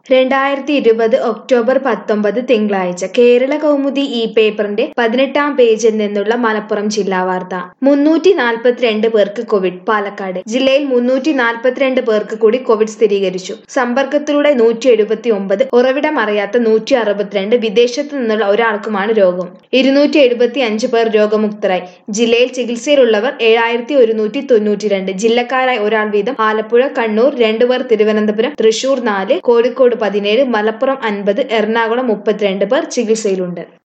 2020 October 19 തിങ്കളാഴ്ച കേരള കൗമുദി ഈ പേപ്പറിന്റെ 18-ാം പേജിൽ നിന്നുള്ള മലപ്പുറം ജില്ലാ വാർത്ത. 342 പേർക്ക് കോവിഡ്. പാലക്കാട് ജില്ലയിൽ 342 പേർക്ക് കൂടി കോവിഡ് സ്ഥിരീകരിച്ചു. സമ്പർക്കത്തിലൂടെ 179, ഉറവിടമറിയാത്ത 162, വിദേശത്തു നിന്നുള്ള ഒരാൾക്കുമാണ് രോഗം. 275 പേർ രോഗമുക്തരായി. ജില്ലയിൽ ചികിത്സയിലുള്ളവർ 7192. ജില്ലക്കാരായ ഒരാൾ വീതം ആലപ്പുഴ, കണ്ണൂർ 2 പേർ, തിരുവനന്തപുരം, തൃശൂർ 4, കോഴിക്കോട് 17, മലപ്പുറം 50, എറണാകുളം 32 പേർ ചികിത്സയിലുണ്ട്.